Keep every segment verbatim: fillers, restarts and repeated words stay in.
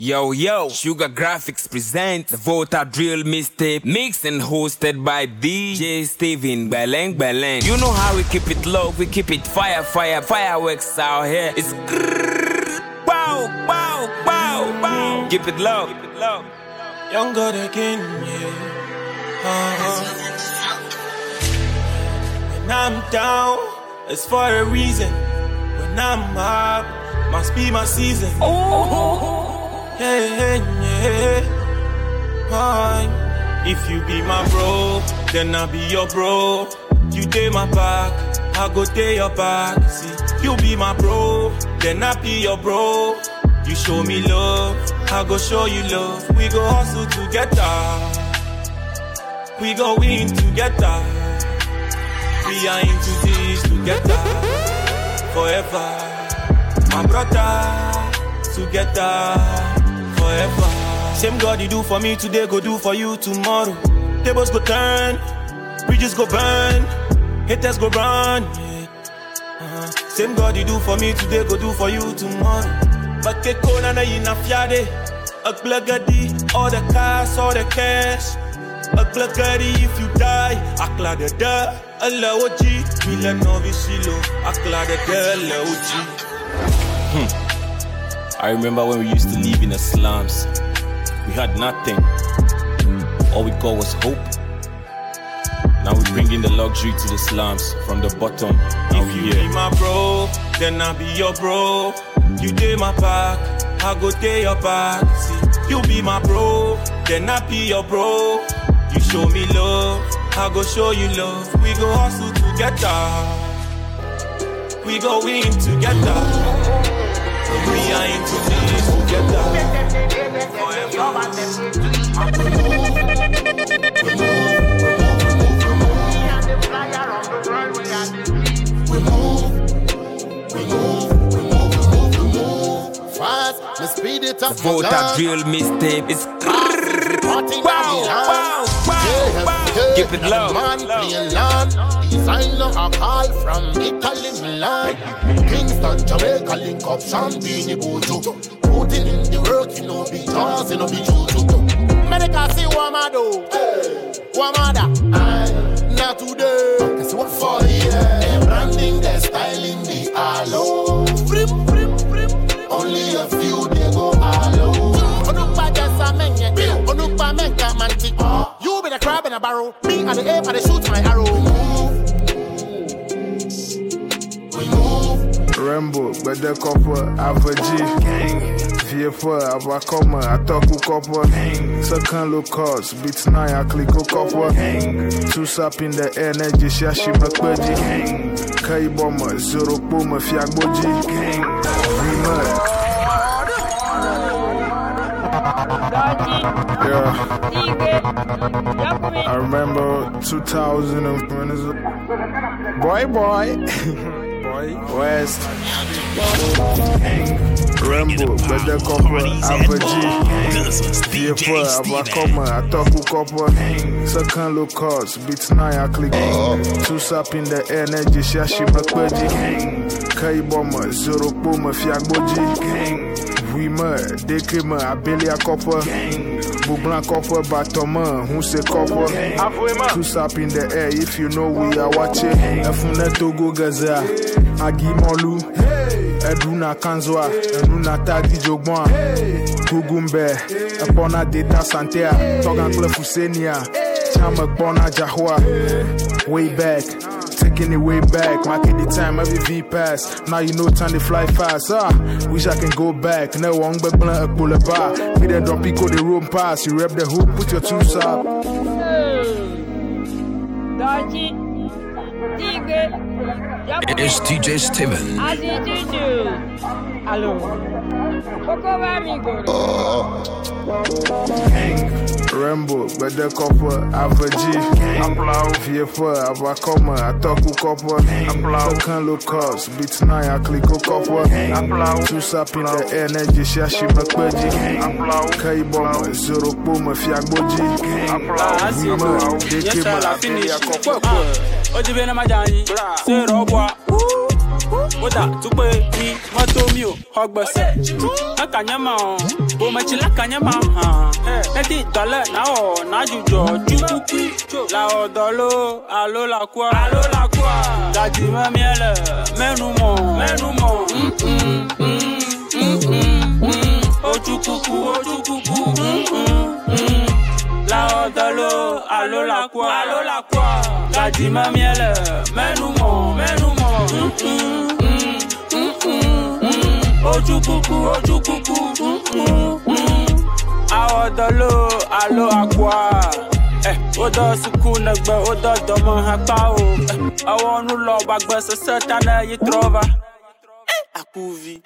Yo, yo, Sugar Graphics present the Volta Drill Mixtape, mixed and hosted by D J Steven Beleng Beleng. You know how we keep it low, we keep it fire, fire, fireworks out here. It's grrrr, wow, wow, wow, wow. Keep it low, keep it low. Younger again, yeah. Uh-huh. When I'm down, it's for a reason. When I'm up, must be my season. Oh. Yeah, yeah, yeah. If you be my bro, then I'll be your bro. You take my back, I go take your back. See, you be my bro, then I'll be your bro. You show me love, I go show you love. We go hustle together, we go win together. We are into this together, forever. My brother, together. Forever. Same God you do for me today, go do for you tomorrow. Tables go turn, bridges go burn, haters go run. Yeah. Uh-huh. Same God you do for me today, go do for you tomorrow. But ke kona na ina fiade, a glagadi, all the cars, all the cash. A glagadi if you die, akla de da, Allah oji, mila novi silo, akla de da, Allah oji. Hmm. I remember when we used to live in the slums. We had nothing. All we got was hope. Now we bring in the luxury to the slums from the bottom. Now if you here. Be my bro, then I'll be your bro. You take my back, I go take your back. See, you be my bro, then I'll be your bro. You show me love, I go show you love. We go hustle together, we go win together. We are into this together. Forever. We move, we move, we move, we move, we move, we move. Fast, let's speed it up. The Volta Drill Mixtape is wow, wow, wow, wow. Keep it low. Designer a call from Italy, Milan, Kingston, Jamaica, link up, Champagne, Bojo. Putting in the work, you know, be jazz, you know, be juju. Medical say, Wamado, Wamada, not today. Cause what for here? They're branding, they're styling the aloe. Only a few, they go aloe. Onupa just a menye, Onupa menka manti. You be the crab in a barrel, me and the ape and the shoot my arrow. Rambo, but the copper, Avaji, Vieux fois, Avacoma, Ataku copper, second low cost, beats nine, I click o copper, two sap in the energy, Shashi Makbaji, Kai Bomber, Zero Puma, Fiagboji, Remix. Yeah, I remember two thousand and boy, boy. West Rambo, but the copper, Avaji, Vieux fois, Avacoma, Ataku copper, second low cost, beats nine, I click two sap in the energy, Shashi Makbaji, Kai Bomber, Zero Puma, Fiagboji, Wima, Dekima, Abelia copper, Bublan copper, Batoma, who say copper, two sap in the air, if you know we are watching, Afuna Togo Gaza. Agi Molu, Eduna Kanzwa, Eduna Tadi Jogwan, Kugumbe, Epona Data Santea, Togan Clefusenia, Chamak Bona Jahua, way back, taking it way back, marking the time every V pass. Now you know time to fly fast. Ah, wish I can go back. No one but blunt a pull a bar. Me then drop pico the room pass. You rep the hoop, put your two up. Dodgy. It's D J Steven. How did you do? Hello. Rambo, but the copper, Avaji, Vieux fois, Avacoma, Ataku copper, second low cost, beats nine, I click o copper, two sap in the energy, Shashi Makbaji, Kai Bomber, Zero Puma, Fiagboji, Wima, Dekima, Abelia copper. Ojibena majani, zero boy. Oda, tupe ni matomio, hogbese. Akanyama, o machila kanyama, ha. Eti dole na o na jujo, jukuki. La odolo, alo la kwa, alo la kwa. Dadi me miele, menu mo, menu mo. Mm mm mm mm mm. Ojukuku, ojukuku. Mm mm mm. La odolo, alo la kwa, alo la kwa. Dadi me miele, menu mo, menu mo. Mm mm. Ojukuku, ojukuku, mm mm. Aodolo, alo akwa. Eh, odo suku negbe, odo domo hakpa o. Eh, awonu lo bagbe se setana yi trova. Eh, akuvi.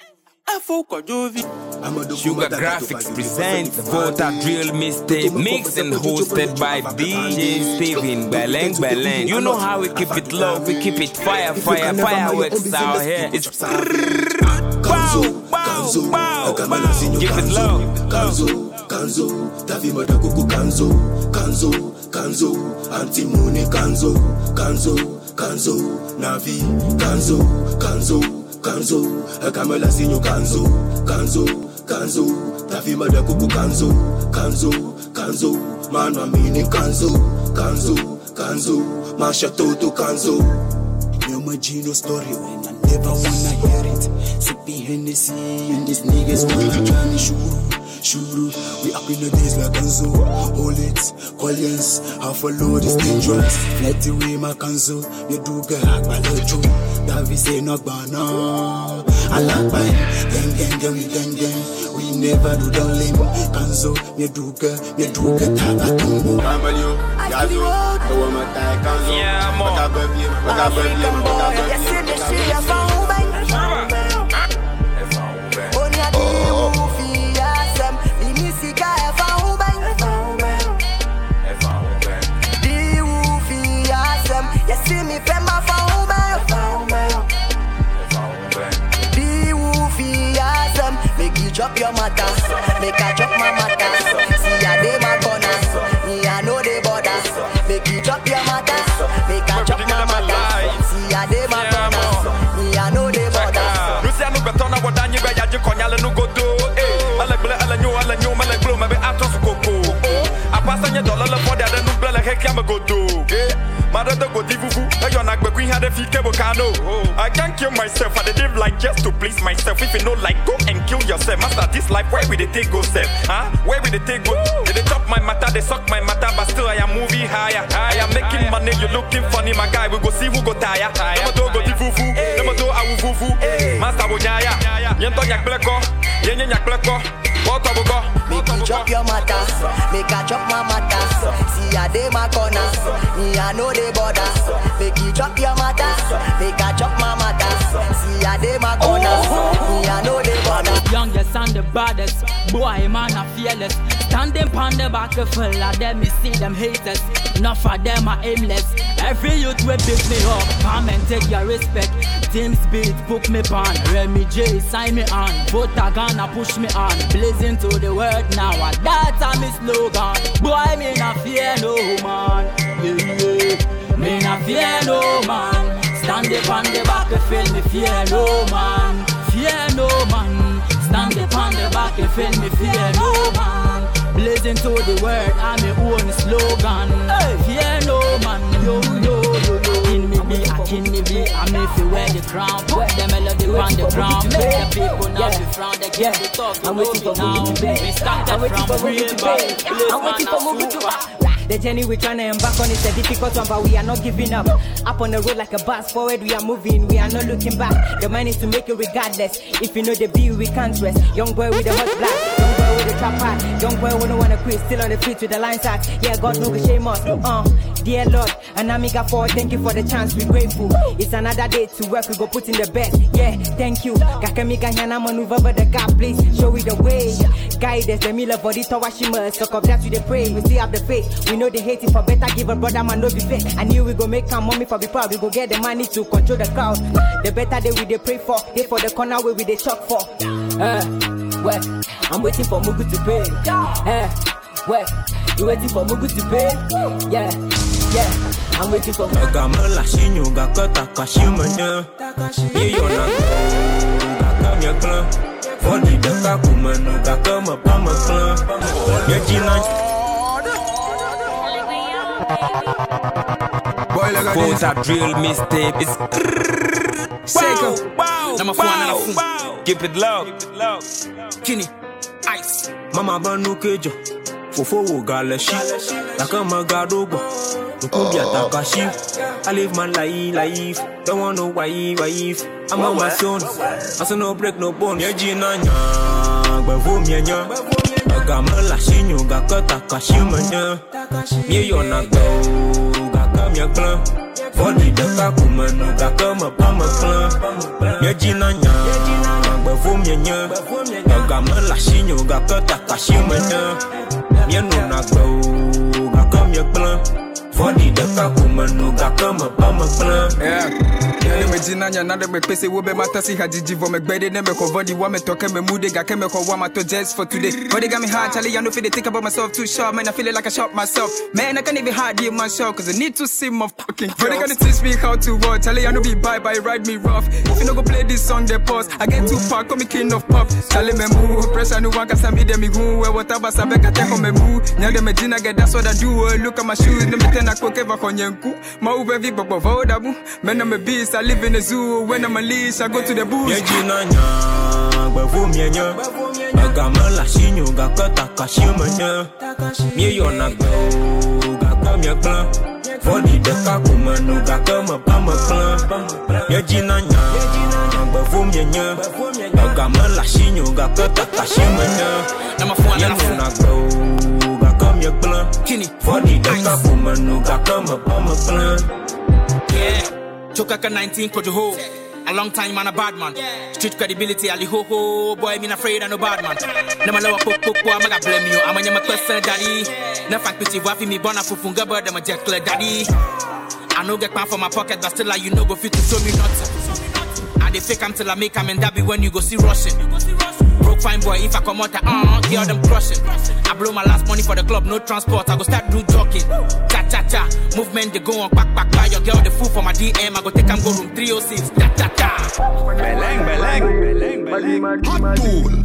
Sugar Graphics present the Volta Drill Mixtape, mixed and hosted by D J Steven Beleng Beleng. You know how we keep it low, we keep it fire, fire, fireworks out here. It's bow, bow, bow. Keep it low. Kanzo, Kanzo, Davi Madakuku Kanzo, Kanzo, Kanzo, Antimone Kanzo, Kanzo, Kanzo, Navi, Kanzo, Kanzo. Kanzo, Kamala Sinu Kanzo, Kanzo, Kanzo, Tafi Madakuku Kanzo, Kanzo, Kanzo, Mana meaning Kanzo, Kanzo, Kanzo, Masha Toto Kanzo. You're my Gino story when I never wanna hear it. Sippy Hennessy and these niggas wanna try me shuru, shuru. We up in the days like Kanzo, hold it, Collins, half a load is dangerous. Let the way my Kanzo, you do get Akbalejo. Davi say no bana, I like by gang gang gang we gang gang. We never do the limb. Kanzo, me do ke, me do ke taga tumbo. Kamalyo, Yazo, the woman tai Kanzo. Yeah, mo. Bagabebi, bagabebi, bagabebi. Yes, in the street, I found bang. Only a deal fi asem, limisika I found bang. Deal fi asem, yes, see me pema found bang. Make you drop your matter, make I drop my matter. See ya dey my corner, me I know the border. Make you drop your matter, make I drop my matter. See ya dey my corner, me I know the border. Luciano Betona wadani be yaji konyale no godo. Eh, ale ble ale nyo ale nyo male blow me be atos koko. Apasa nye dollar le for the no ble heki am godo. Eh, mother the go divuvu. E yo na gbe queen had a fike bokano. I can't kill myself, I dey live like just to please myself. If you know like go and kill yourself. Master this life, where we they take go self? Huh? Where we they take go? They, they chop my matter, they suck my matter, but still I am moving higher. I am making money, you looking funny, my guy. We go see who go tire. Never do go di fufu, never do I will fufu. Master wo nyaya, yento nyak bleko, yenye nyak bleko. What go? Make you drop your matter, make I drop my matter. See ya dey my corner, me I know the border. Make you drop your matter, make I drop my matter. See ya dey my corner, me I know the border. Youngest and the baddest, boy man I fearless. Standing pon the back of full of them, me see them haters. Enough of them are aimless. Every youth will pick me up, come and take your respect. Team Speed, book me pan. Remy J, sign me on. Volta gonna push me on. Blazing to the world now, and that's a me slogan. Boy, me not fear no man. Yeah, yeah. Me not fear no man. Stand up on the back and feel me fear no man. Fear no man. Stand up on the back and feel me fear no man. Blazing to the world, I'm my own slogan. Hey. Fear no man, yo, yo, yo, yo. Kin me be, I kin me be, I may feel wear the crown. Put the melody on the ground. Make the people now be frown. They get the talk, I'm waiting for now. We started from real back. I'm waiting for Mugu to back. The journey we're trying to embark on is a difficult one, but we are not giving up. Up on the road like a bus, forward we are moving, we are not looking back. The mind is to make it regardless. If you know the beat, we can't rest. Young boy with the hot black, young boy with the trap hat, young boy who don't wanna quit, still on the street with the line sack. Yeah, God no go shame us. Uh, dear Lord, and Amiga for thank you for the chance, we grateful. It's another day to work, we go put in the best. Yeah, thank you. Kakamiga Yana maneuver over the gap, please show me the way. Guide us, the miller body Tawashima, suck up that we the pray, we still have the faith. We know they hate it for better, give a brother man no be fake. I knew we go make our mommy for be proud, we go get the money to control the crowd. The better day we they pray for, they for the corner where we they chop for. Uh, well, I'm waiting for Mugu to pay. Uh, well, you waiting for Mugu to pay? Yeah, yeah. I'm waiting for Gamala Shinyo Gaka Takashimanya. Yona Gaka Yakla. For the Daka Kuman, Gaka Mapama Clan. Yajina. Boys are drill mixtape. It's Seiko. Wow, Number four and a fool. Keep it low. Kenny. Ice. Mama Banu Kejo. Fofo Galashi. Nakama Gadogo. Ukubia Takashi. I live my life, life. Don't want no wife, wife. I'm on my son. I say no break, no bone. Yajina nya. Gbevu mienya. Gamala Shinyo Gaka Takashimanya. Yona Go. Gaka Myakla. For the Daka Kuman, Gaka Mapama Clan. Yajina nya. Gbevu mienya. Gamala Shinyo Gaka Takashimanya. Yona Go. Gaka Myakla. For the Daka Kuman, Gaka Mapama Clan. Yeah. Imagine nya na de me pese wo be mata si hajiji vo me gbede ne me cover the wa me talk me mood ga ke me ko wa mato just for today. But they got me hard, Charlie, I know feel they think about myself too sharp, man. I feel it like I shot myself. Man, I can't even hide in myself cause I need to see my fucking girls. But they gonna teach me how to walk, Charlie, I know be bye bye, ride me rough. If you no go play this song, they pause. I get too far, call me king of pop. Charlie me move, pressure no one can send me them me who where whatever sabe ka take on me move. Nya de me jina get that's what I do. Look at my shoes, them ten I cook ever konyenku. Ma uve vi bobo vodabu. Man I'm a beast, I live in the zoo. When I'm a leash, I go to the booth. Yajina nya, gbevu mienya. Gamala Shinyo Gaka Takashimanya. Yona Go, Gaka Myakla. For the Daka Kuman, Gaka Mapama Clan. Yajina nya, gbevu mienya. Gamala Shinyo Gaka Takashimanya. Yona Go, Gaka Myakla. For the Daka Kuman, Gaka Mapama Clan. Yeah. Chokaka nineteen Kojo Ho. A long time man a bad man. Street credibility ali ho ho. Boy me not afraid of no bad man. Never lower cook cook boy I'm blame you. I'm a nyama question daddy. No fact pity wafi me born a fufunga bird them a jet clear daddy. I no get pan for my pocket but still like you know go fit to show me nothing. I dey fake am till I make am and that be when you go see rushing. Broke fine boy if I come out uh girl them crushing. I blow my last money for the club, no transport. I go start do jogging. Cha cha cha. Movement they go on back back by your girl the fool for my D M. I go take am go room three oh six. Cha cha cha. Beleng beleng beleng beleng.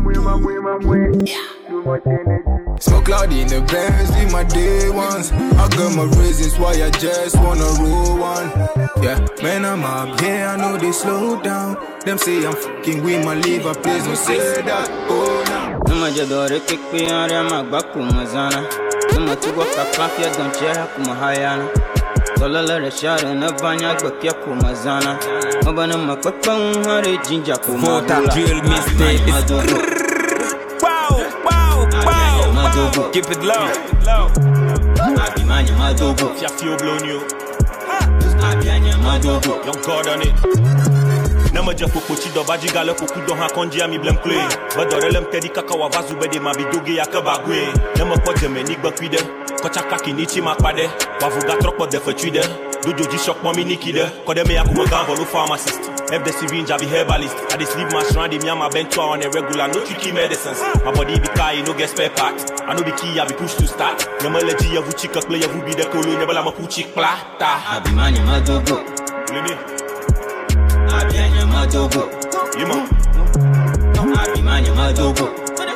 Smoke loud in the Benz, in my day ones. I got my reasons why I just wanna roll one. Yeah, man, I'm up here, I know they slow down. Them say I'm fucking with my liver, please don't say that. Oh, no. Numa jadore kikpi area magbaku mazana. Numa tuwa kaklafia donchea kumahayana. Dolala reshare na banya gbakia kumazana. Mabana makpakpa unhare jinja kumabula. Vota drill mistake. Wow, wow, wow. Keep it low. Abimanya madogo. Fiafio blonio. Abimanya madogo. Young God on it. Nama japo kochi do baji gale koku do ha konji ami blem kle. Badore lem tedi kaka wa vazu bede ma bidoge ya kabagwe. Nama kwa jeme ni gbakwide. Kocha kaki ni chi makpade. Wavuga trokpo de fetuide. Dojo ji shock mommy nikide. Kode me akuma ganvolo pharmacist. F the syringe I be herbalist. I dey sleep my shrine me and my bento on a regular. No tricky medicines. My body be kai no get spare parts. I know be key I be push to start. Nama leji ya vu chika play ya vu be de kolo nebala ma puchi plata. Abimanya madogo. Lini. Abimanya madogo. Yima. Abimanya madogo.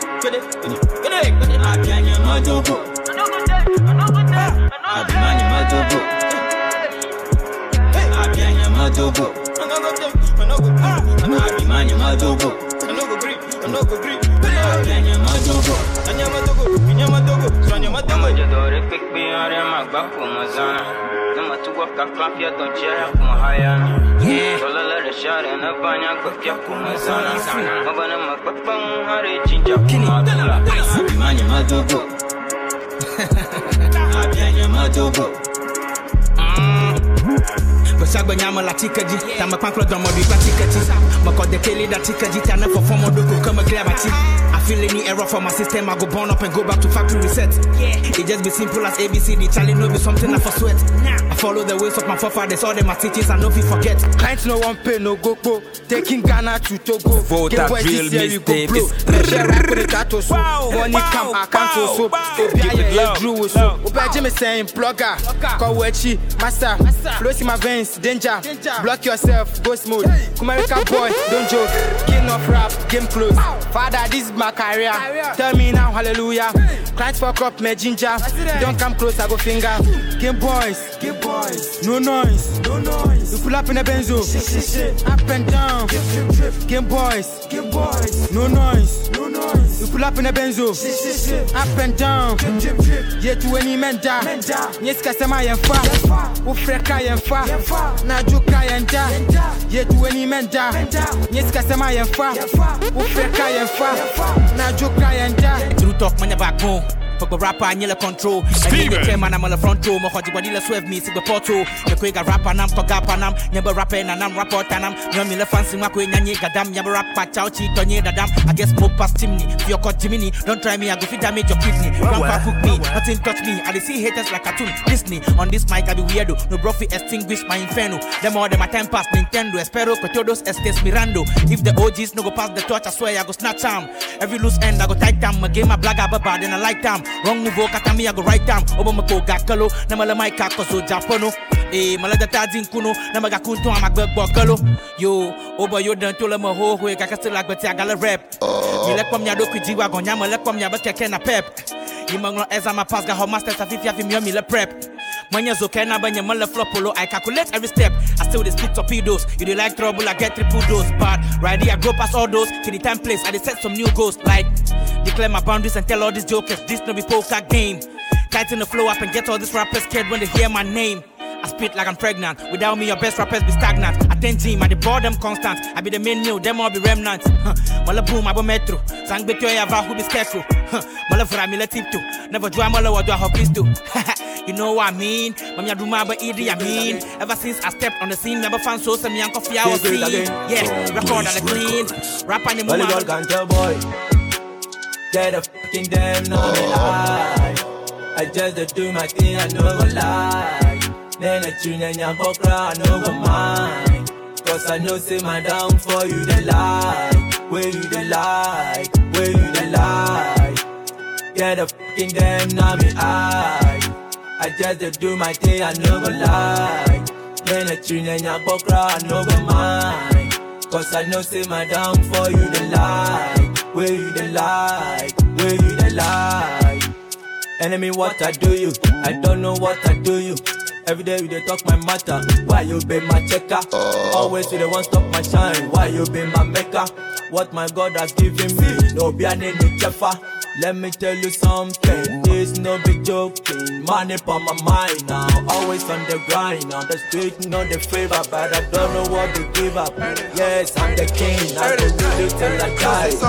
Abimanya madogo. Abimanya madogo. Abimanya madogo. Abimanya madogo. Abimanya madogo. Numa jadore kikpi area magbaku mazana. Numa tuwa kaklafia donchea kumahayana. Dolala reshare na banya gbakia kumazana. Mabana makpakpa unhare jinja kumabula. Abimanya madogo. Abimanya madogo. Basagba nyama la tikaji. Tama panklo domo di patikati. Mako de kele da tikaji. Tana for form of doko kama grabati. feel any error from my system, I go burn up and go back to factory reset. Yeah, it just be simple as A B C D. Challenge no be something I for sweat. I follow the ways of my forefathers, all them my teachings, I no fit forget. Clients no one pay, no go go. Taking Ghana to Togo. Vote a real mistake. Wow, money come, I can't so so. Keep it low. Opa Jimmy saying blogger, Kawechi, master, flows in my veins, danger. Block yourself, ghost mode. Kumarica boy, don't joke. King of rap, game close. Father, this is my career. Tell me now, hallelujah. Clients fuck up, my ginger. Don't come close, I go finger. Game boys, game boys. No noise, no noise. You pull up in a benzo, up and down. Game boys, game boys. No noise, no noise. You pull up in a benzo, up and down. Yet to any menda. Yes, customer and far. Who freka and far. Now you cry and die. Yet to any menda. Yes, customer and far. Who freka and far. Now you cry and die. True talk, man, back home. Fuck a rapper and yellow control. And you the chairman, I'm on the front row. Mohoji Wadila swerve me, see the portal. The quick a rapper, and I'm talk up and I'm never rapping and I'm rapport and I'm Yamila fancy Mako Nani Gadam, Yabba rap, Pachauchi, Tony Dadam. I guess smoke past chimney. If you're caught Jiminy, don't try me, I go fit damage your kidney. Grandpa cook me, nothing touch me. I see haters like cartoon. Disney on this mic, I be weirdo. No brophy extinguish my inferno. Them all them my time pass Nintendo, Espero, Cotodos, Estes Mirando. If the O Gs no go pass the torch, I swear I go snatch them. Every loose end, I go tight them. My game, I black up bad, then I like them. Wrong move, katami I go right down. Obo mako gakalo, na mala mai kakoso Japono. Eh, mala da tadin kuno, na maga kunto amagbegbo kalo. Yo, obo yo dan tole mo ho ho e kakase like beti agala rap. Mi le kwam nya do kwijiwa gonya, mo le kwam nya be keke na pep. Imanglo eza ma pass ga ho master safifia fi mi mi le prep. Manya zoke na banya mala flopolo, I calculate every step. I still dey split torpedoes. You dey like trouble, I get triple dose. But right here I go past all those to the time place. I dey set some new goals like declare my boundaries and tell all these jokers this no be poker game. Tighten the flow up and get all these rappers scared when they hear my name. I spit like I'm pregnant. Without me, your best rappers be stagnant. I tend team, I dey board them constant. I be the main meal, them all be remnants. Huh. Mala boom, I bo metro. Sang bet yo yava who be scarecrow. Huh. Mala vra mi le tip to. Never draw mala wa do ho please do. You know what I mean? Mamya do ma ba idi I mean. Ever since I stepped on the scene, never found so some young coffee I was seen. Yeah, record on the clean. Rap on the move. Volleyball can tell boy. Get a fucking damn no lie. I just do my thing, I never lie. Then I tune and ya bokra, I never mind. Cause I know say my down for you the lie. Where you the lie, where you the lie. Get a fucking damn now me eye. I just do my thing, I never lie. Then I tune and ya bokra, I never mind. Cause I know say my down for you the lie. Where you the lie, where you the lie. Enemy, what I do you? I don't know what I do you. Every day we dey talk my matter. Why you be my checker? Always you the one stop my shine. Why you be my maker? What my God has given me, no be an any jeffa. Let me tell you something, this no be joking. Money on my mind now, always on the grind. On the street, no the favor, but I don't know what to give up. Yes, I'm the king, I can do it till I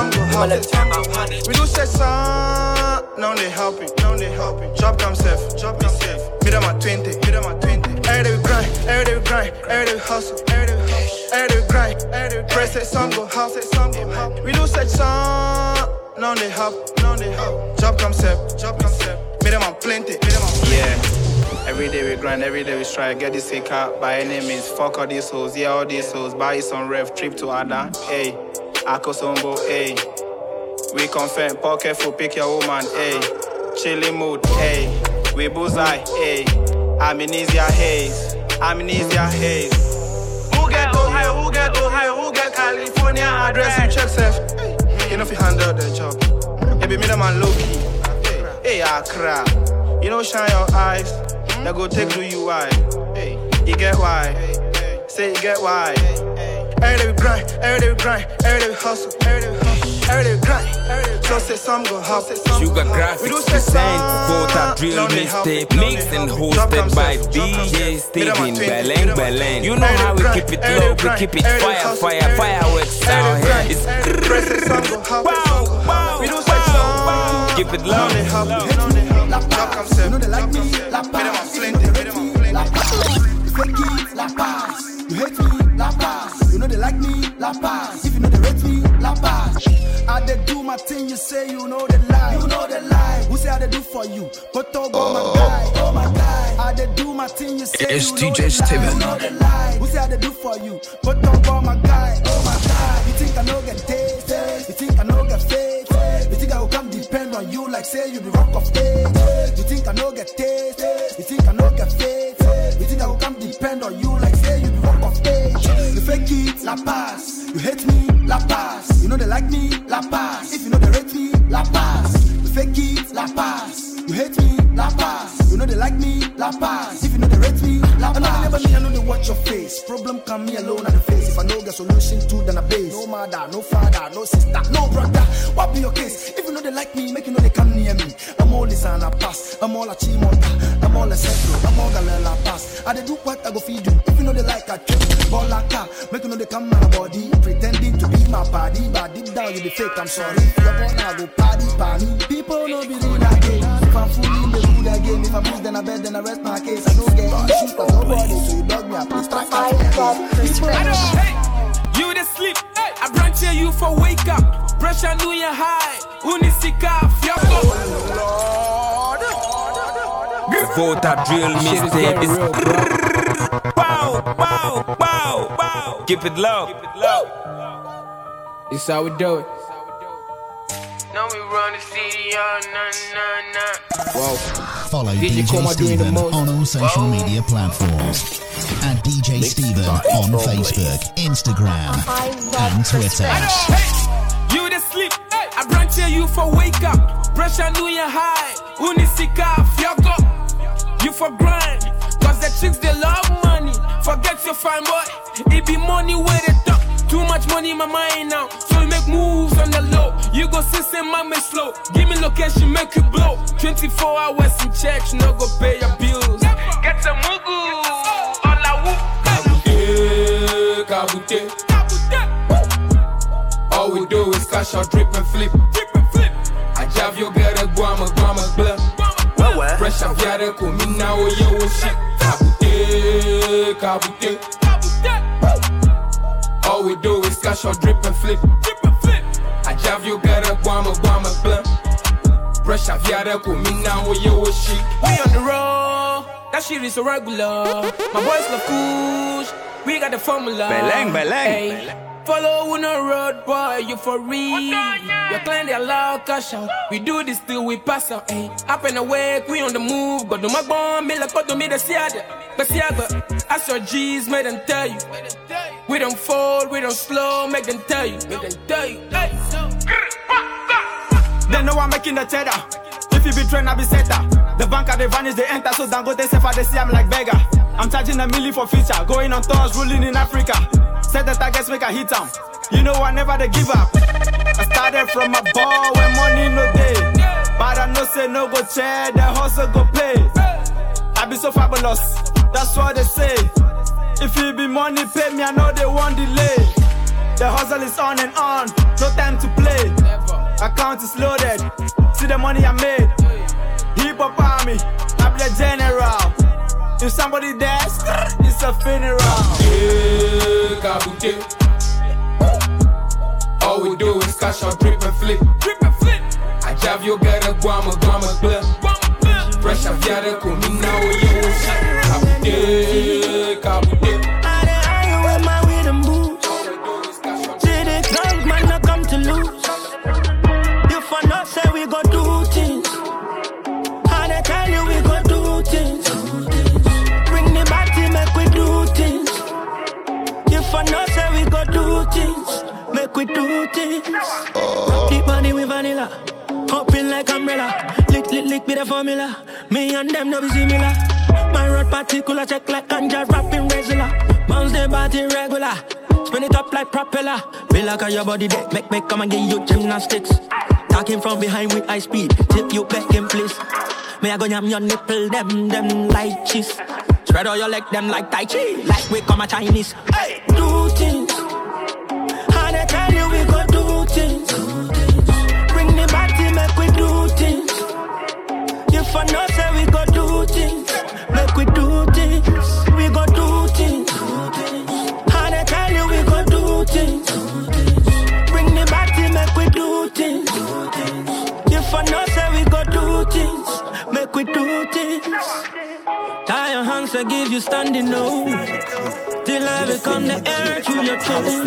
die. We do say son, now they helping, now they helping. Job come safe, job come safe. Me them at twenty, me them at twenty. Every day we grind, every day we grind, every day we hustle, every day we hustle, every day we grind, every day we press it, some go house, it, some go house. We do say son, now they help, now they help. Job come safe, job come safe. Me them at plenty, me them at plenty. Yeah. Every day we grind, every day we try get this sick out by any means. Fuck all these hoes, yeah all these hoes. Buy some rev, trip to Ada, hey. Akosombo, hey. We confirm, pocket for pick your woman, hey. Chilly mood, hey. We bullseye, hey. Amnesia haze, amnesia haze. Who get Ohio, who get Ohio, who get California address and check safe. You know if you handle the job. Maybe me the man low key. Hey, ah crap. You know shine your eyes. Now go take do you why. Hey, you get why. Say you get why. Every day we grind, every day we grind, every day we hustle, every day we hustle, every day we grind, every day we so say some go hustle. Sugar Graphics present Vote a Drill Mixtape, mixed and hosted by D J Steven Beleng Beleng. You know how we keep it low, we keep it fire, fire, fireworks out here. It's wow, wow, wow. Keep it low. Job come safe, job come safe. Me them a plenty, me them a plenty. Fake it, la pass. You hate me, la pass. You know they like me, La Paz. If you know they rate me, La Paz. I they do my thing, you say you know they lie. You know they lie. Who say I they do for you? But oh, oh my guy, oh my guy. I they do my thing, you say it's you D J know Steven. You know they lie. Who say I they do for you? But oh, oh my guy, oh my guy. You think I know get taste? You think I know get fake? You think I will come depend on you like say you be rock of taste? You think I know get taste? You think I know get fake? You think I will come depend on you like say you be rock of taste? You fake it, La Paz. You hate me, La Paz. You know they like me, La Paz. If you know they rate me, La Paz. You fake it, La Paz. You hate me, La Paz. You know they like me, La Paz. If you know they rate me, La Paz. I know they never me, I know they watch your face. Problem come me alone at the face. If I know get solution to then a base. No mother, no father, no sister, no brother. What be your case? If you know they like me, make you know they come near me. I'm all this and I pass. I'm all a chimota. I'm all a central. I'm all a pass. I they do what I go feed you. If you know they like a trick, ball like car. Make you know they come my body. Pretending to be my body, but deep down you be fake. I'm sorry. If you're born, I go party, party. People know be real again. If I'm fooling, they do that game. If I lose, then I bet, then I rest my case. I don't get issues, but nobody. So you dog me, I please strike my Hey, you the sleep. Hey, I branch here you for wake up. Pressure new you high. Unisika, fiaco. Voter drill mixtape is. Wow, wow, wow, wow. Keep it low. Keep it low. It's how we do it. Now we run the city on, nah, nah, nah. Whoa. Follow D J Steven on all social Whoa. media platforms. At D J Steven on Facebook, Instagram, and Twitter. Hey, you the sleep. Hey, I branch here you for wake up. Pressure new you high. Unisika, fiaco. You for grind. Cause the chicks they love money. Forget your fine boy. It be money where they talk. Too much money in my mind now. So you make moves on the low. You go see some man make slow. Give me location, make you blow. twenty-four hours in church, no go pay your bills. Get some mugu. All I whoop. Kabute, kabute. All we do is cash out, drip and flip. Drip and flip. I have you get a guama, guama, blah. Fresh of yada, come in now, yo, shit. Kabute, kabute, kabute. All we do is cash out, drip and flip. Drip and flip. I have you get a guama, guama, blah. Fresh of yada, come in now, yo, shit. We on the road, that shit is so regular. My boys love kush, we got the formula. Beleng, beleng. Hey. Follow on the road, boy, you for real. Your client, they allow cash out. We do this till we pass out, eh. Up and awake, we on the move. But do my bomb, me like to me the siada. But siaga, I saw G's, make them tell you. We don't fold, we don't slow, make them tell you. Make them tell you, hey. They know I'm making the cheddar. If you be trained, I be setter. The bank they vanish, they enter, so don't go they say for they see I'm like beggar. I'm charging a million for future, going on tours, ruling in Africa. Set the targets, make a hit them. You know I never they give up. I started from a ball when money no day. But I know say no go chair, the hustle go pay. I be so fabulous, that's what they say. If you be money pay me, I know they won't delay. The hustle is on and on, no time to play. Account is loaded, see the money I made. Hip hop army, I be the general. If somebody dies, it's a funeral. Yeah, kabute. All we do is cash out, drip and flip. Drip and flip. I have you get a guama, guama, blah. Fresh of yada, come in now, you shit. Kabute, kabute. I dey hang with my rhythm boots. See the drunk man not come to lose. If I not say we go do things, I dey tell you we go do things. If I know say we go do things, make we do things. Oh. Deep money with vanilla, hopping like umbrella. Lick, lick, lick be the formula. Me and them no be similar. My road particular check like ganja rapping regular. Bounce the body regular, spin it up like propeller. Feel like your body deck, make make come and get you gymnastics. Talking from behind with high speed, tip you back in place. Me I go yam your nipple, them, them like cheese. Spread all your leg, them like Tai Chi. Like we come a Chinese. Hey, do things. How they tell you we go do things. Bring the body, make we do things. If I know say we go do things, make we do things. We go do things. How they tell you we go do things. Tie your hands, I give you standing no. Till I become the air through your toes.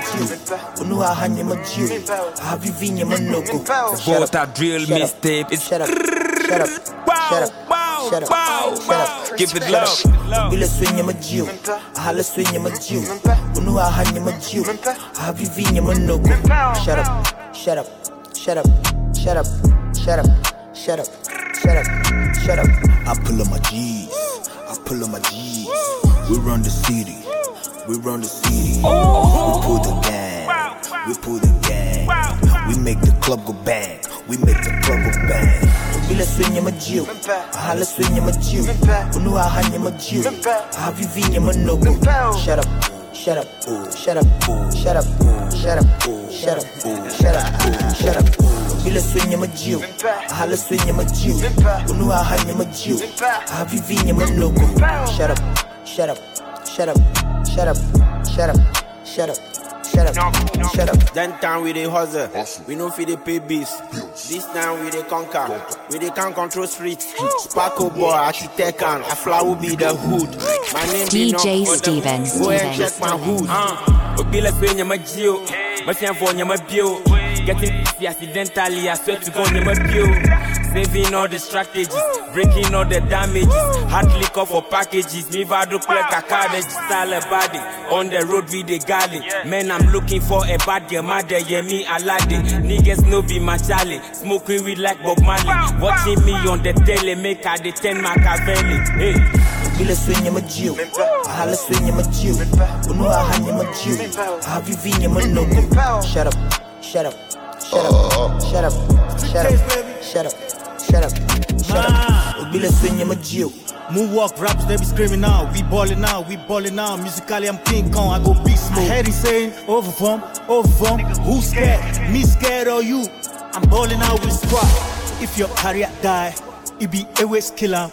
Volta drill mixtape. Shut up. Shut up. Shut up. Shut up. Shut up. Give it love. Bila swing my Jew. Hala swing my Jew. Unu ahanya my Jew. Happy vinya manogo. Shut up. Shut up. Shut up. Shut up. Shut up. Shut up. Shut up. Shut up. I pull up my G's. I pull up my G's. We run the city. We run the city. We pull the gang. We pull the gang. We make the club go bang. We make the club go bang. Bila swing my Jew. Hala swing my Jew. Unu ahanya my Jew. Happy vinya manogo. Shut up. Shut up. Shut up. Shut up. Shut up. Shut up. Shut up. Shut up. Bila swing my Jew. Hala swing my Jew. Unu ahanya my Jew. Happy vinya manogo. Shut up. Shut up. Shut up. Shut up. Shut up. Shut up. Shut up. Shut up. Then time we dey hustle. We no fit dey pay bills. This time we dey conquer. We dey can control streets. Sparkle boy, architect and a flower be the hood. My name D J Steven. Go and check my hood. Uh, Obila swing my Jew. My fian for my bill. Getting busy accidentally, I swear to God, my bill. Saving all the strategies, breaking all the damages. Hard liquor for packages. Me vado like a carriage, style body. On the road with the galley. Man, I'm looking for a bad girl, mother, yeah, me alade. Niggas no be my Charlie. Smoking weed like Bob Marley. Watching me on the telly, make I the ten Machiavelli. Hey. Bila swing my Jew. Hala swing my Jew. Unu ahanya my Jew. Happy vinya manogo. Shut up. Shut up. Shut up. Shut up. Shut up. Shut up. Shut up. Shut up. Bila swing my Jew. Moonwalk raps, they be screaming now. We ballin' now, we ballin' now. Musically, I'm King Kong, I go beast mode. I heard he saying, overform, overform. Who's scared? Me scared or you? I'm ballin' out with squad. If your career die, it be always killer.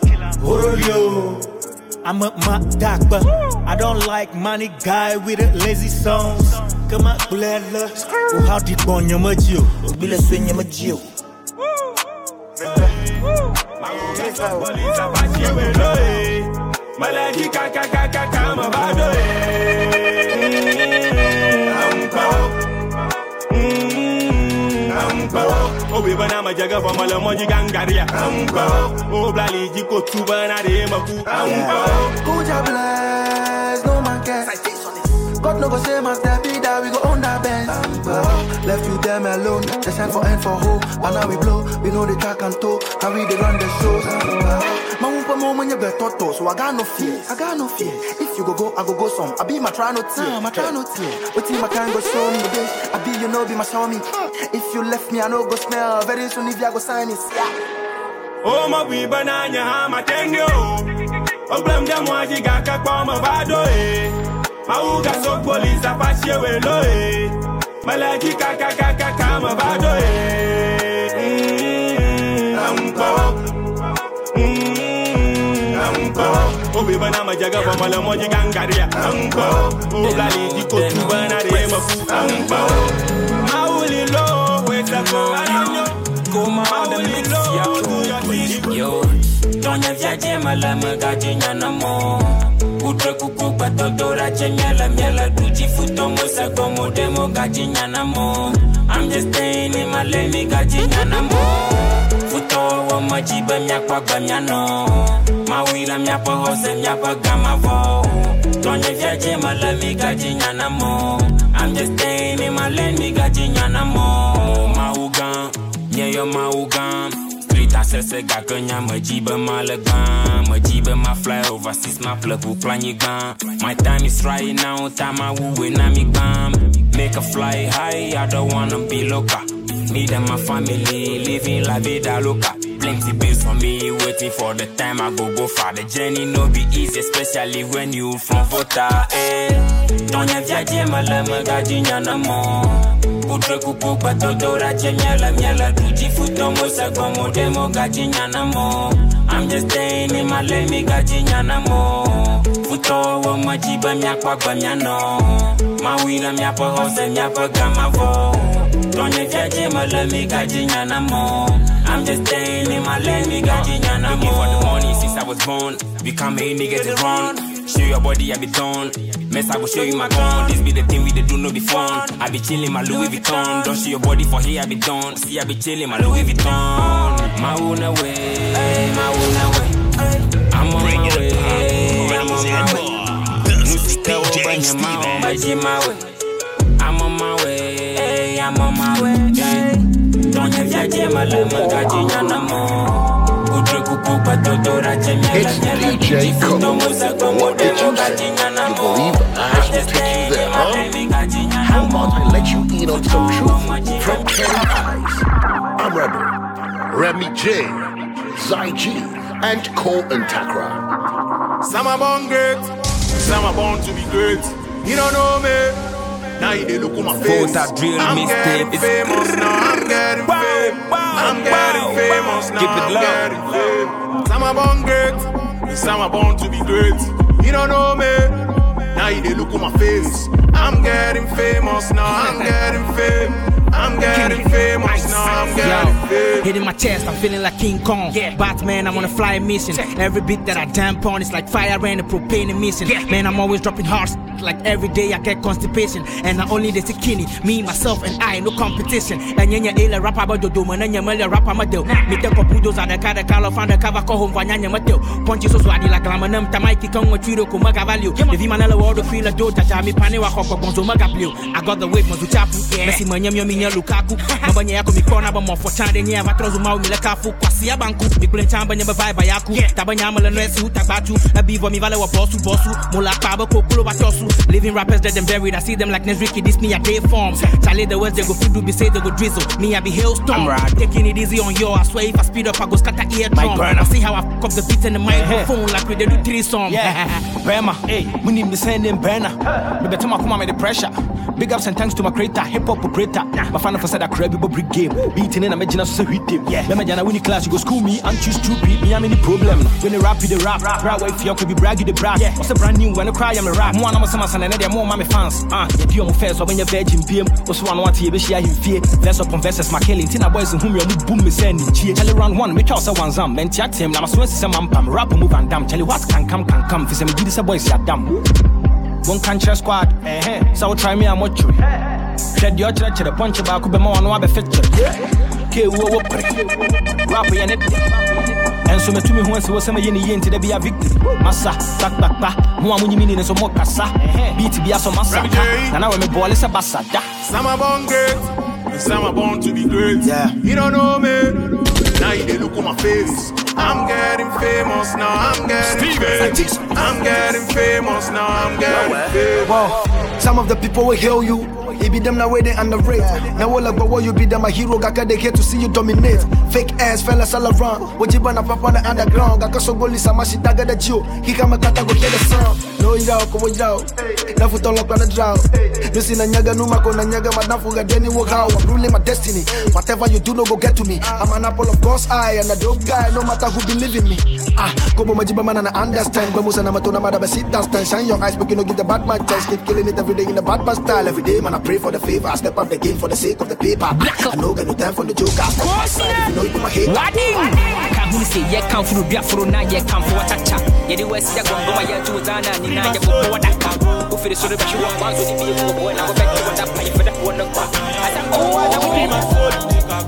Orolio. I'm a my dark, but I don't like money guy with a lazy songs. Come on, blella. Oh, how deep on your majo? Bila swing your majo. Malaki kaka kaka kama bado oh we bana majaga for mala moji gangaria oh blali jiko tuba na de maku Kuja bless, no man cares. God no go say my step be that we go on that bench. Left you them alone, they send for end for hope. And now we blow, we know the track and toe. And we they run the shows. My wumpa moment you better toto, so I got no fear. I got no fear. If you go go, I go go some. I be my try no tear, my try no tear. But team I can't go show me the bitch. I be you know be my show me. If you left me, I know go smell. Very soon if you go sign it. Oh my we banana hama tenyo. Oh blame them waji gaka kwa mabado eh. Mauga so police apache welo eh. Malaki kaka kaka kama bado eh. Amko. Amko. Oh we bana majaga kwa mala moji gangaria. Amko. Oh blali jiko tubana de mafu. Amko. Mauli lo weta ko anyo. Come on the mix yo. Yo. Tonya vyaje mala magaji nyana mo. Utre kukupa todora chenyela miela duji futo mosa como demo gaji nyana mo. I'm just staying in my lane me gaji nyana mo. Futo wa majiba myakwa ganyano. Mawila myapa hose myapa gama vo. Tonya vyaje mala mi gaji nyana mo. I'm just staying in my lane me gaji nyana mo. Maugan, yeah yo maugan. Sese gaka nya majiba malagan majiba my fly overseas my plug who plan gan. My time is right now, time I woo when I'm bam. Make a fly high, I don't wanna be local. Me and my family living la vida loca. Plenty bills for me, waiting for the time I go go far. The journey no be easy, especially when you from Vota. Eh, don't have ya malama gaji nyana mo. Utre kukupa todora chenyela miela duji futo mosa como demo gaji nyana mo. I'm just staying in my lane me gaji nyana mo. Futo wa majiba myakwa gwa myano. Mawila myapa hose myapa gama vo. Don't you judge him, I love me, Gajinyana more. I'm just staying in my lane, me Gajinyana more. Looking for the money since I was born. Become a nigga to run. Show your body, I be done. Mess, I will show you my gun. This be the thing we dey do, no be fun. I be chillin' my Louis Vuitton. Don't show your body for here, I be done. See, I be chillin' my Louis Vuitton. My own away, my own away. I'm on my way, I'm on my way. D J Steven. I'm on my way, I'm on my way. Don't you judge my love, my Gajinyana more. It's D J Coco. What did you say? You believe I will take you there, huh? How about I let you eat on some truth from Kenny Eyes? I'm Rebel, Remy J, Zai G, and Cole and Takra. Some are born great, some are born to be great. You don't know me. Now you look at my face. I'm getting famous now. I'm getting famous. I'm getting famous now. I'm getting famous. Some are born great, and some are born to be great. You don't know me. Now you look at my face. I'm getting famous now. I'm getting famous. I'm getting famous now. I'm getting famous. Hitting my chest, I'm feeling like King Kong. Yeah. Batman, I'm on a flying mission. Every beat that I damp on is like fire and a propane emission. Yeah. Man, I'm always dropping hearts. Like every day I get constipation. And not only the skinny, me, myself, and I, no competition. And yenya ila rapper about the dome, and yenya mele rapper madel. Me take up kudos at the car, the car of the cover, call home for yanya matel. Punchy so swadi like Lamanum, Tamaiki, Kongo, Tiro, Kumaga value. The Vimanella world feel a dote, Jami Panewa, Hoko, Gonzomaga blue. I got the weight, Mazuchapu, Messi, Manyam, Minya, Lukaku. Nobanya, me corner, but more for China, near Vatrozuma, Milakafu, Kwasia Banku, the Glen Chamba, never buy Bayaku, Tabanyama, and Resu, Tabatu, a beaver, Mivala, Bossu, Bossu, Mulakaba, Kokulu, Batosu. Living rappers dead and buried. I see them like Nesriki, this me a day form. Charlie the words they go food, do be say they go drizzle. Me I be hailstorm. Taking it easy on you. I swear if I speed up, I go scatter eardrum. I see how I fuck up the beat and the microphone like we they do three songs. Yeah, Bama, hey, we need me sending burner. Me better my come on the pressure. Big ups and thanks to my creator, hip hop operator. My fan for said I create people big game. Beating in a imagine us so hit him. Yeah, me jana win the class, you go school me and choose stupid. Me I'm in the problem. When they rap, you the rap. Rap way if you could be brag, you the brag. Yeah, what's a brand new when I cry, I'm a rap. One of my son and they're more my fans. Ah, you do your first or when you're virgin P M. Also, one want to be share him fear. Verse upon verses, my killing. Tina boys and whom you boom me sending. Tell round one, make us a one zam. Men chat him, I'm a sweat some pam, rap move and damn. Tell you what can come, can come. For some give this a boys, yeah, damn. One country squad, eh, so try me, I'm what you. Shed your church to the punch about Kuba more and one feature. K wo rap and it. And so, to me, once was some yen to the be a victory. Massa, back, back, back. More when you mean in so more cassa. B T B as a massa. And I'm a boy, is a bastard. Some are born great, and some are born to be great. Yeah. You don't know me. Now you look at my face. I'm getting famous now. I'm getting famous. I'm getting famous now. I'm getting famous. Wow. Some of the people will hail you. It be them now where they underrate. Now all like but what you be them a hero, Gaka they here to see you dominate. Fake ass fellas all around. What you banna pop on the underground. Gaka so go lisa mashi taga that you. He come a kata go hear the sound. No you out, go out. Na foot on lock on the drought. You see na nyaga numa ko na nyaga madam fuga deni walk out. I'm ruling my destiny. Whatever you do no go get to me. I'm an apple of God's eye and a dope guy. No matter who believe in me. Ah, go bo majiba man and I understand. But musa na matuna madaba sit down stand. Shine your eyes, but you no give the bad man chance. Keep killing it every day in the bad man style. Every day man I pray for the favor. I step up the game for the sake of the paper. I know got no time for the joke. I step outside if you know you my hate. I can't say yeah come for the for now yeah come for what cha. Yeah the west ya go go ya to Zana ni na ya go what that come. Go for the so the you want one so the be go na go back to that pay for that one no. I say oh I will be my soul.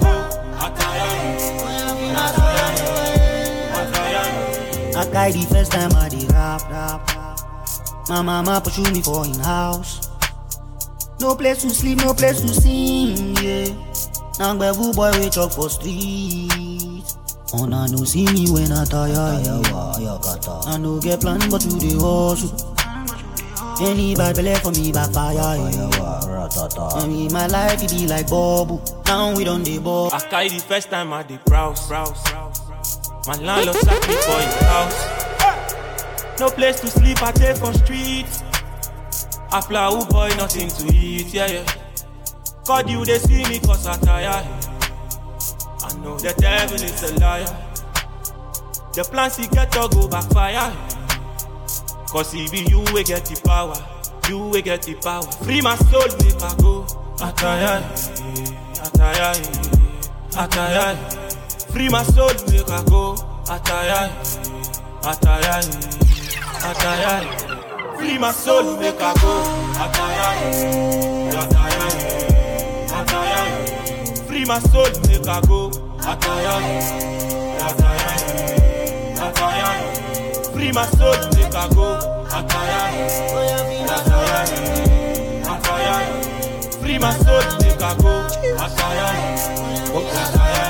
I guy the first time I did rap rap. My mama pursue me for in house. No place to sleep, no place to sing, yeah. Now bevu boy we chop for street. Oh, nah, no see me when I tire, yeah. I no get plan, but you dey hustle. Any bad belly for me backfire, yeah. I mean my life it be like bubble. Now we done dey ball. I carry the first time I dey browse, browse. My landlord sack me for his house. No place to sleep, I take for streets. I fly, oh boy, nothing to eat, yeah, yeah. God, you, they see me cause I tire. I know the devil is a liar. The plans he get to go backfire. Cause he be you, we get the power. You, we get the power. Free my soul, make I go. I tire. Ataya, Ataya. Free my soul, make I go. Ataya, Ataya, Ataya. Free my soul, make I go. Ataya, Ataya, Ataya. Free my soul, make I go. Ataya, Ataya, Ataya. Free my soul, make I go. Ataya, Ataya, Ataya. Free my soul, make I go. Ataya, Ataya,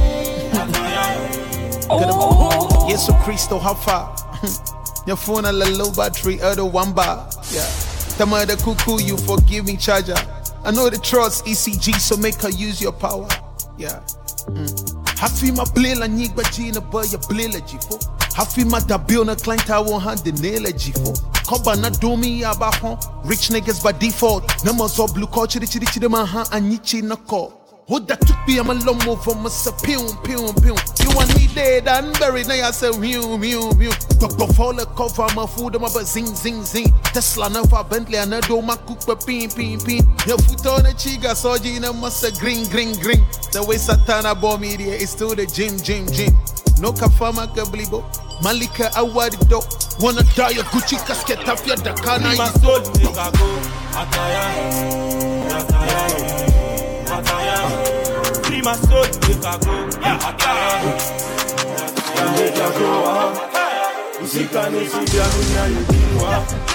Ataya. Yesu Cristo, how far? Your phone a low battery, other one bar. Yeah. The mother cuckoo, you forgive me, charger. I know the trust E C G, so make her use your power. Yeah. Mm. Hafi ma blela nyigba jina boy ya blela jifo. Hafi ma dabil na client I won't hand the nail jifo. Koba na domi ya ba hon. Rich niggas by default. Numbers all blue call chidi chidi chidi ma ha anyichi na call. Who that took me, I'm a long move from a pew, pew, pew. You want me dead and buried, now I say, mew, mew, mew. But before the cover, my food, I'm a zing, zing, zing. Tesla, never Bentley, and I do my cook, but pin, pin, pin. Your foot on a chiga, so Gina must say, green, green, green. The way Satana bomb media is to the gym, gym, gym. No kafama kablibo. Malika, I want it dope. Wanna die, your Gucci casket off your Dakana. My soul, nigga, go. Ataya, Ataya. Ataya, free my soul, make I go. Ataya, make I go. Usika ni sudia dunia yudiwa.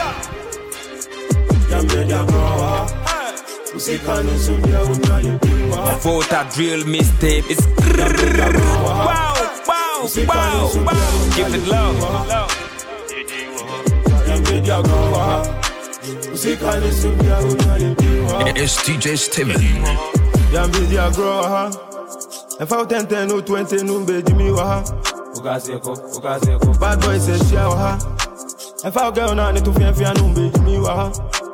Make I go. Usika ni sudia dunia yudiwa. Vote a drill mistake. It's wow, wow, wow, wow. Give it love. Make I go. Usika ni sudia dunia yudiwa. It's D J Steven. Yambi a grow, if I ten ten no twenty no be Jimmy wa. Ugazeko, Ugazeko. Bad boy say shower. If I go on to fear fear no be Jimmy wa.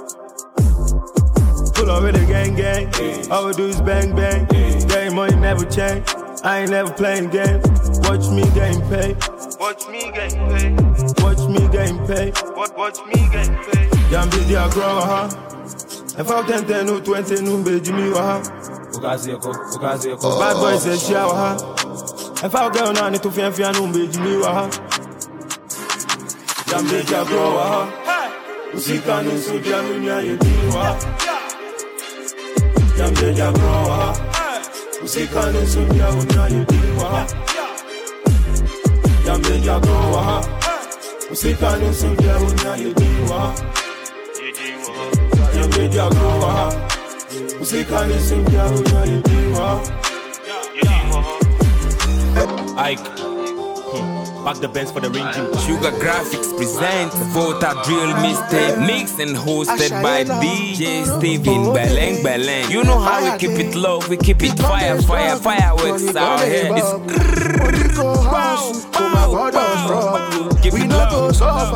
Pull over the gang gang. All we do is bang bang. Game money never change. I ain't never playing game. Watch me getting paid. Watch me getting paid. Watch me getting paid. Watch me getting paid. Yambi a grow, if I ten ten no twenty no be Jimmy wa. Ugazeko, Ugazeko. Bad boy say shower. If I go on to fear fear no be Jimmy wa. Jambe ja grow. Usika ni sudia dunia yudiwa. Jambe ja grow. Usika ni sudia dunia yudiwa. Jambe ja grow. Usika ni sudia dunia yudiwa. Jambe ja grow. Usika ni sudia dunia yudiwa. Ike, hmm. Back the Benz for the ring gym. Sugar Graphics present Voter Drill Mixtape, mixed and hosted by D J Steven Beleng Beleng. You know how we keep it low, we keep it fire, fire, fireworks out here. It's wow, wow, wow. Keep it low.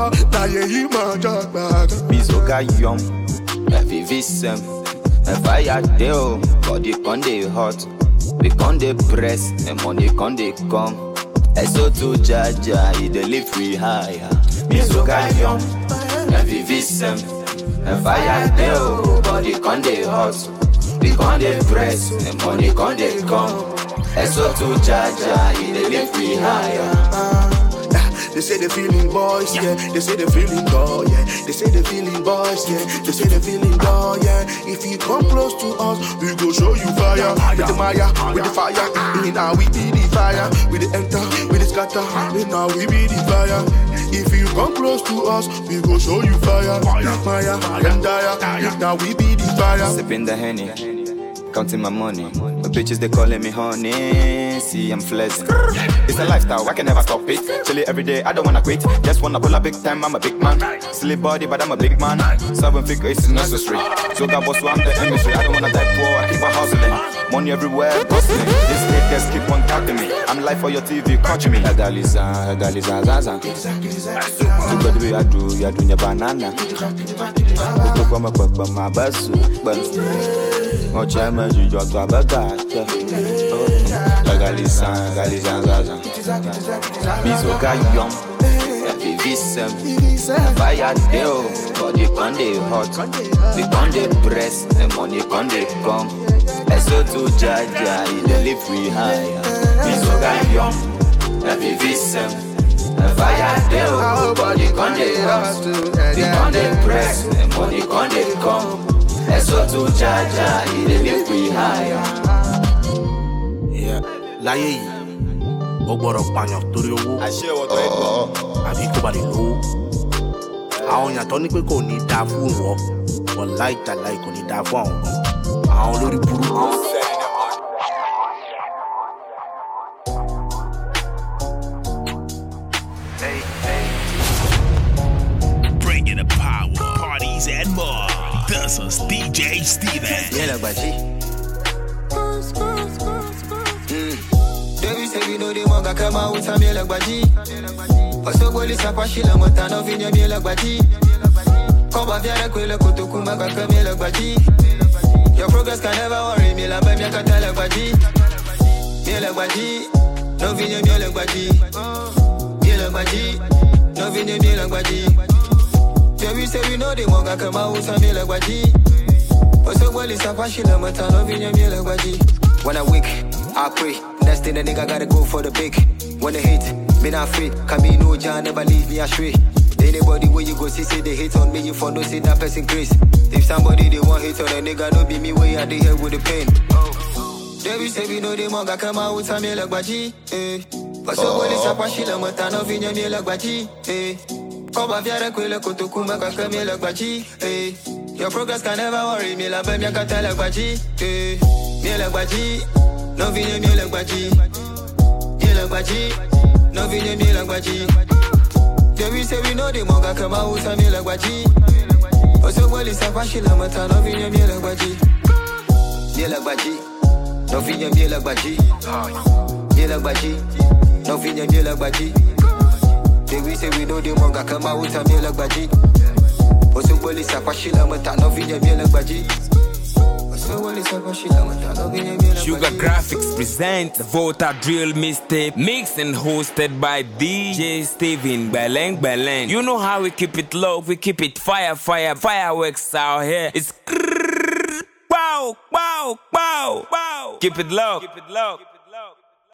Bizoga yum, every visem, a fire deal, body con de hot, we con de press, and money con de come. So to Jaja, he the live free higher. Bizoga yum, every visem, a fire deal, body con de hot, we con de press, and money con de come. So to Jaja, he the live free higher. They say they feeling boys, yeah. They say they feeling girl, yeah. They say they feeling boys, yeah. They say they feeling girl, yeah. If you come close to us, we go show you fire. With the Maya, with the fire. In now we be the fire. With the enter, with the scatter. In now we be the fire. If you come close to us, we go show you fire. Maya, and Daya. In now we be the fire. Sipping the Henny, counting my money. My bitches they calling me honey. See I'm flexing. It's a lifestyle, I can never stop it. Chilly every day, I don't wanna quit. Just wanna pull a big time, I'm a big man. Silly body, but I'm a big man. Seven figure is necessary. So that was why I'm the industry. I don't wanna die poor, I keep on hustling. Money everywhere, bustling. These haters keep on talking me. I'm live for your T V, catching me. Agaliza, agaliza, zaza. Do what we are do, you're doing your banana. Go for my papa, my basu, but no chama, you just to a bagage. Agaliza, agaliza, zaza. Bizoga yum, every visem, fire deal, body con de hot, we con de press, and money con de come. so to Jaja, he dey live we higher. Me so got young, let me visit. Fire deal, body con dey rust, the con dey press, the money con dey come. So to Jaja, he dey live we higher. Yeah, láyé yìí, ó gbọ́dọ̀ pààyàn torí owó. Àṣé ọ̀tọ̀ ẹ̀gbọ́n. Àbí kó bá lè lówó. Àwọn èèyàn tó ní pé kò ní dáa fún wọn, wọ́n láì tàláì kò ní dáa fún àwọn kan. Àwọn olórí burúkú. Bringing the power, parties and more. This is D J Steven. Yeah, like my G. Baby say we know the manga come out with me like baji. Paso goli sapa shila motano vinya me like baji. Koba viara kwele kutokuma kaka me like baji. Your progress can never worry me like baby kata like baji. Me like baji, no vinya me like baji. Me like baji, no vinya me like baji. Baby say we know the manga come out with me like baji. Paso goli sapa shila motano vinya me like baji. When I wake, I pray. Next thing the nigga gotta go for the big. When they hate, me not afraid. Can be no John, never leave me astray. Anybody where you go see, say they hate on me, you for no see that person grace. If somebody they want hate on a nigga, no be me way out the here with the pain. They we say we know the manga come out with me like baji. Eh. But somebody sapa shila matano vinya me like baji. Eh. Koba viara kwele kutokuma kaka me like baji. Eh. Your progress can never worry me like baby kata like baji. Eh. Me like baji. No vigne me like baji, me like baji. No vigne me like baji. They we say we know the manga come out with me like baji. Also well it's a fashila mata. No vigne me like baji, me like baji. No vigne me like baji, me like baji. No vigne me like baji. They we say we know the manga come out with me like baji. Also well it's a fashila mata. No vigne me like baji. Sugar Graphics present the Volta Drill Mixtape, mixed and hosted by D J Steven Beleng Beleng. You know how we keep it low, we keep it fire, fire, fireworks out here. It's wow, wow, wow, wow. Keep it low, keep it low.